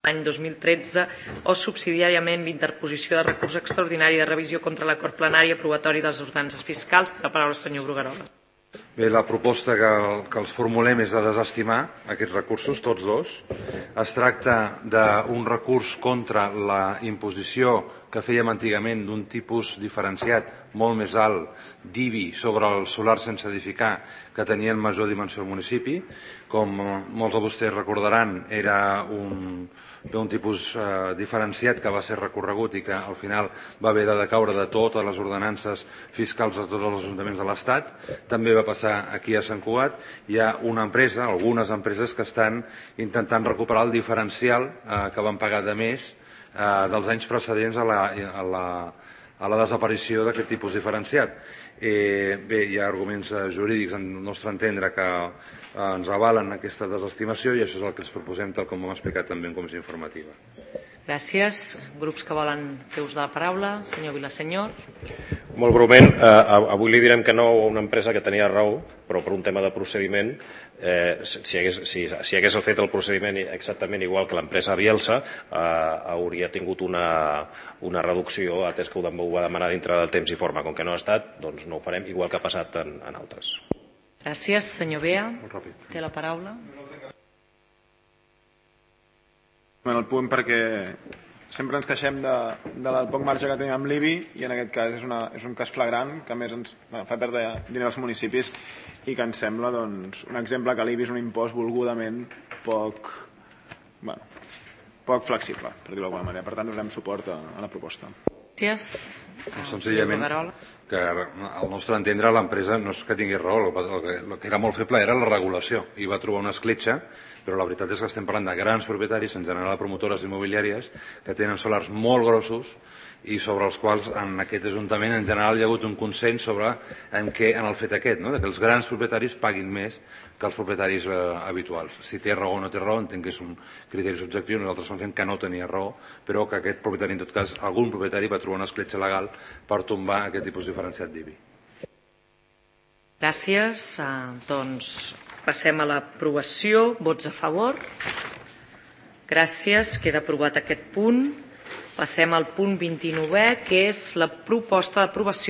l'any 2013 o subsidiàriament l'interposició de recurs extraordinari de revisió contra l'acord plenari aprovatori de les ordenances fiscals. Té la paraula el senyor Bruguerola. Bé, la proposta que els formulem és de desestimar aquests recursos, tots dos. Es tracta d'un recurs contra la imposició que fèiem antigament d'un tipus diferenciat molt més alt d'IBI sobre el solar sense edificar que tenien major dimensió al municipi. Com molts de vostès recordaran, era un tipus diferenciat que va ser recorregut i que al final va haver de decaure de totes les ordenances fiscals de tots els ajuntaments de l'Estat. També va passar aquí a Sant Cugat. Hi ha una empresa, algunes empreses, que estan intentant recuperar el diferencial que van pagar de més dels anys precedents a la desaparició d'aquest tipus diferenciat. Bé, hi ha arguments jurídics, al nostre entendre, que ens avalen aquesta desestimació i això és el que ens proposem, tal com hem explicat també en comissió informativa. Gràcies. Grups que volen fer ús de la paraula. Senyor Vilasenyor. Molt breument, avui li direm que no a una empresa que tenia raó, però per un tema de procediment, si hagués fet el procediment exactament igual que l'empresa Bielsa, hauria tingut una reducció, atès que ho va demanar dintre del temps i forma. Com que no ha estat, doncs no ho farem, igual que ha passat en altres. Gràcies. Senyor Bea, té la paraula. El punt perquè sempre ens queixem del poc marge que tenim amb l'IBI i en aquest cas és un cas flagrant que a més ens fa perdre diners als municipis i que ens sembla un exemple que l'IBI és un impost volgudament poc flexible, per dir-ho d'alguna manera. Per tant, donem suport a la proposta. Gràcies. Senzillament que al nostre entendre l'empresa no és que tingués raó, el que era molt feble era la regulació i va trobar una escletxa, però la veritat és que estem parlant de grans propietaris, en general promotores immobiliàries, que tenen solars molt grossos i sobre els quals en aquest ajuntament en general hi ha hagut un consens sobre en el fet aquest, que els grans propietaris paguin més que els propietaris habituals. Si té raó o no té raó, entenc que és un criteri subjectiu, nosaltres pensem que no tenia raó, però que aquest propietari, en tot cas, algun propietari va trobar una escletxa legal per tombar aquest tipus diferenciat d'IBI. Gràcies. Doncs passem a l'aprovació. Vots a favor? Gràcies. Queda aprovat aquest punt. Passem al punt 29è, que és la proposta d'aprovació